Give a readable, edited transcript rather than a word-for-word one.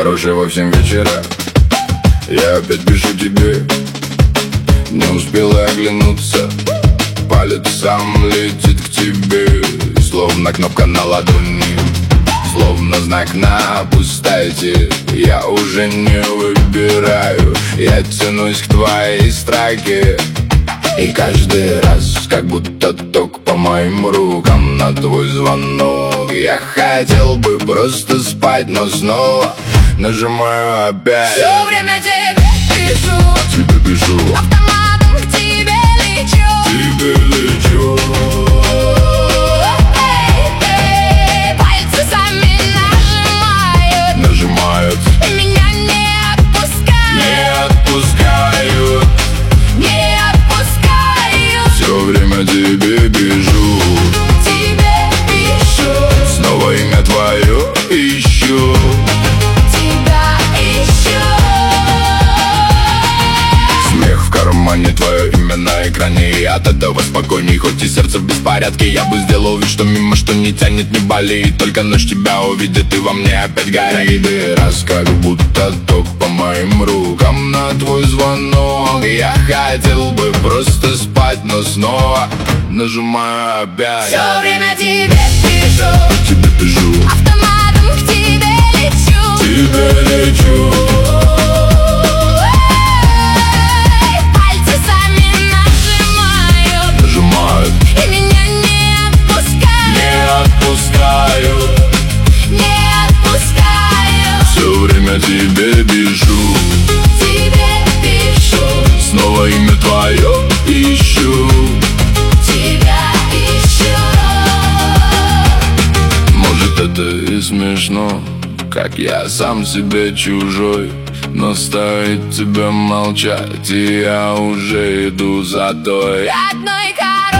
хорошего всем вечера. Я опять пишу тебе, не успела оглянуться. Палец сам летит к тебе, словно кнопка на ладони, словно знак на пустоте. Я уже не выбираю, я тянусь к твоей строке. И каждый раз, как будто ток по моим рукам на твой звонок. Я хотел бы просто спать, но снова нажимаю опять. Все время тебе пишу, тебе пишу, автоматом к тебе лечу, тебе лечу. Пальцы сами нажимают, и меня не отпускают, не отпускают, не отпускают. все время тебе пишу, Тебе пишу, снова имя твое ищу. тебя ищу. Смех в кармане, твое имя на экране. И от этого спокойней, хоть и сердце в беспорядке. Я бы сделал вид, что мимо, что не тянет, не болеет. Только ночь тебя увидит, и во мне опять горит. И раз, как будто ток по моим рукам на твой звонок. Я хотел бы просто спать, но снова нажимаю опять. Все время тебе пишу, тебе пишу, автоматом к тебе лечу, тебе лечу. Пальцы сами Нажимают, и меня не отпускают, не отпускают, не отпускают. все время тебе пишу, Тебе пишу, снова имя твое ищу. тебя ищу. Может, это и смешно, как я сам себе чужой. Но стоит тебе молчать, и я уже иду за той Одной коробкой